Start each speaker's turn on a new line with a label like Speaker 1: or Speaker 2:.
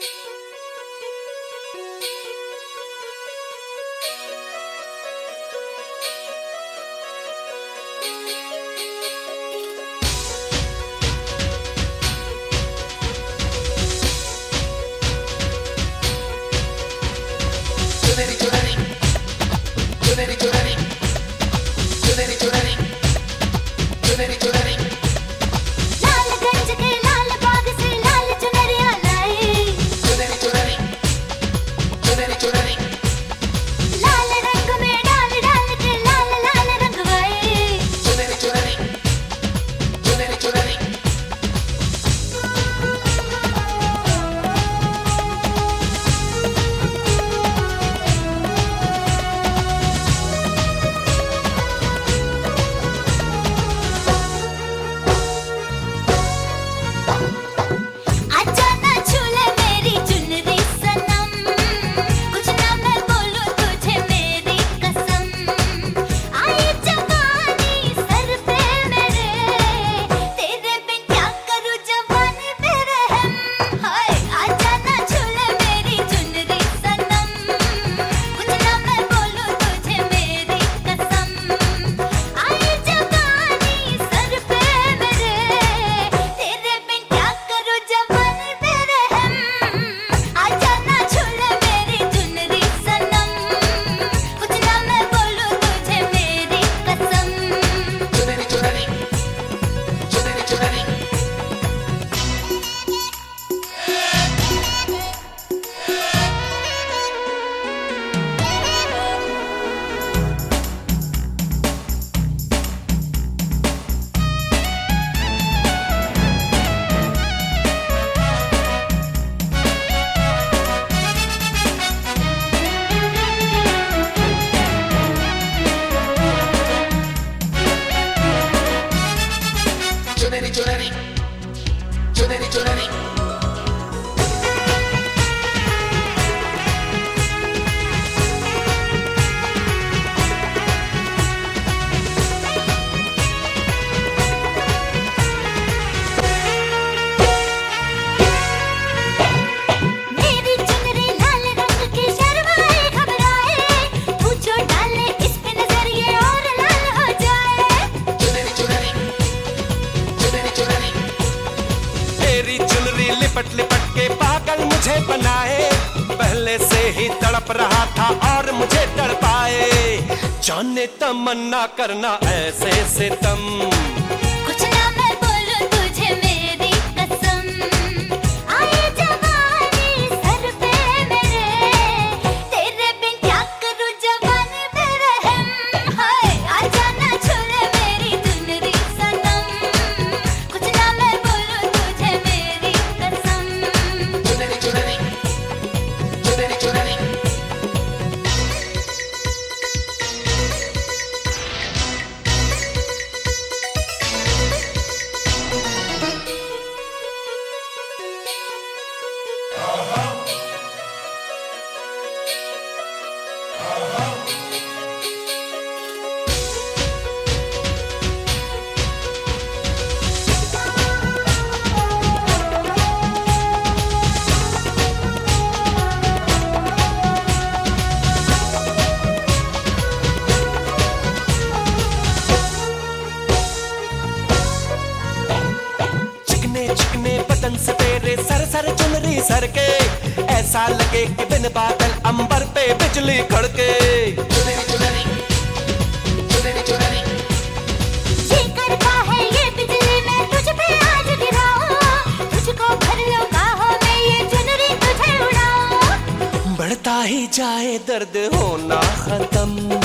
Speaker 1: लिपट लिपट के पागल मुझे बनाए, पहले से ही तड़प रहा था और मुझे तड़पाए। जाने तमन्ना करना ऐसे सितम,
Speaker 2: कुछ ना मैं बोलूं तुझे मेरी कसम। आए जवानी सर पे मेरे, तेरे बिन क्या करूं जवानी पे रहम। हाय आजा ना छोड़े मेरी चुनरी सनम, कुछ ना मैं बोलूं तुझे मेरी कसम।
Speaker 3: चुनरी चुनरी चुनरी चुनरी
Speaker 1: चिकने बदन से तेरे सर सर चुनरी सर के, ऐसा लगे कि बिन बादल अंबर पे बिजली खड़के।
Speaker 3: चुनरी चुनरी चुनरी चुनरी
Speaker 2: ये करता है ये बिजली मैं तुझ पे आज गिराऊं, तुझको भर लो बाहों में ये चुनरी तुझे उड़ाऊं।
Speaker 1: बढ़ता ही जाए दर्द होना खत्म।